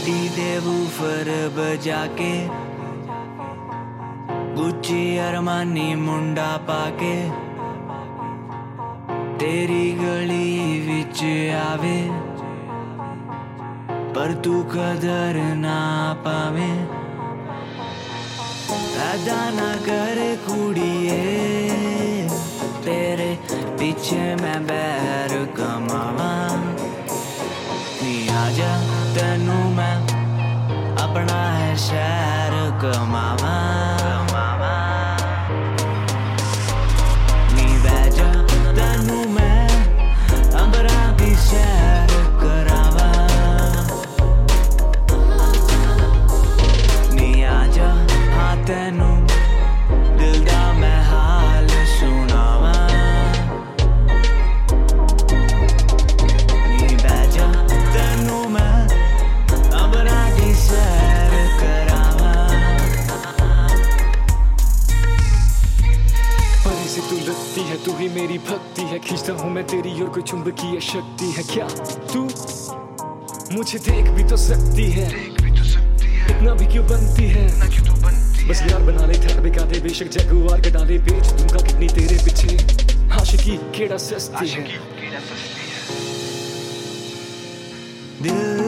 गड्डी दे वूफर बजा के गुच्ची अरमानी मुंडा पाके तेरी गली विच आवे पर तू कदर ना पावे। ऐदा ना कर कुड़िए तेरे पीछे मैं बैर कमावा। नी आजा तेनू मैं अपना है शहर कमावा। नी बैजा तेनू मैं अंबरा की सैर करावा। नी आजा हाँ तेनू दिल दा मैं हाल सुनावा। नी बैजा तेनू मैं अंबरा की सैर करावा। परे से तू लगती है, तू ही मेरी भक्ति है, खींचता हूँ मैं तेरी ओर, कोई चुंबकीय शक्ति है। क्या तू मुझे देख भी तो सकती है, इतना भी क्यों बनती है? बस यार बना ले, थर बिका दे, बेशक जगुआर कटा दे, बेच दूंगा कितनी तेरे पीछे। आशिकी केड़ा सस्ती है। दिल